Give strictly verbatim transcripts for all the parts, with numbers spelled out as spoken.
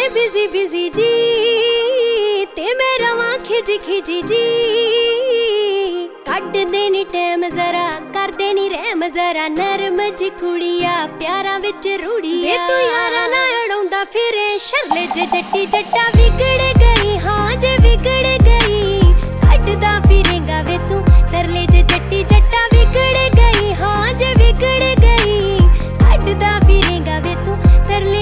busy busy जी ते मैं रवां खिज खिज जी कट देनी टैम जरा कर देनी रहम जरा नरम जी कुड़िया प्यारा विच रूड़िया तू यारा ना अड़ाउंदा फिरे शरले जे जट्टी जट्टा बिगड़ गई हाँ जे बिगड़ गई कटदा फिरेगा वे तू तरले जे जट्टी जट्टा बिगड़ गई हाँ जे बिगड़ गई कटदा फिरेगा वे तू तरले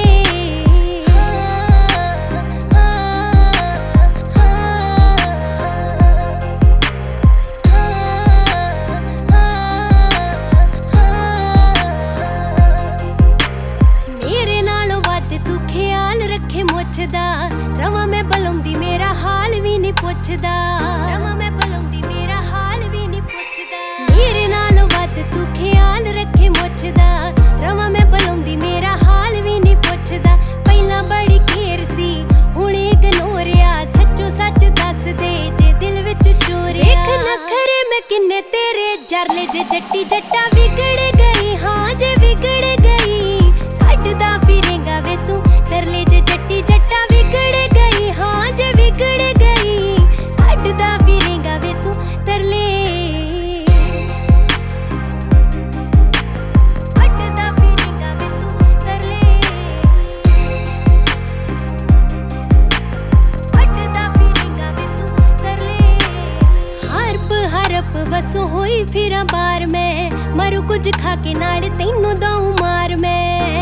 मुझदा रवा मैं बलौंदी मेरा हाल भी नहीं पुछदा रवा मैं बलौंदी मेरा हाल भी नहीं पुछदा मेरे नाल वध तू ख्याल रखे मुझदा रवा मैं बलौंदी मेरा हाल भी नहीं पुछदा पहला बड़ी केयर सी हुण इग्नोरिया सच्चो सच दस दे जे दिल विच चोरिया एक नखरे मैं किन्ने तेरे जरले जे जट्टी जट्टा बिगड़ गई हाँ जे बिगड़ गई कटदा फिरेगा वे तू तरले जे जट्टी जट्टा बिगड़ गई हाँ जे बिगड़ गई कटदा फिरेगा वे तू तरले कटदा फिरेगा वे तू तरले कटदा फिरेगा वे तू तरले हरप हरप बसो होई फिरा बार मैं मरू कुछ खा के नाल तैनू दाऊं मार मैं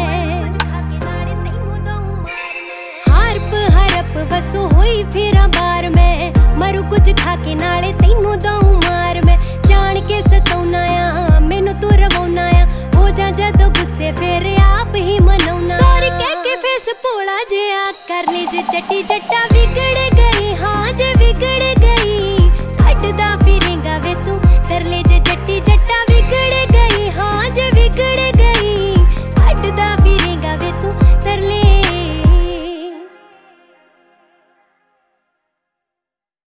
बसो होई फिरा बार मैं मरू कुछ खा के नाले तैनू दाऊं मार मैं जान के सताउना आ मैनू तू रवाउना आ हो जा जदों गुस्से फिर आप ही मनाउना सॉरी कह के फेस भोला जिहा कर ले जे जट्टी जट्टा बिगड़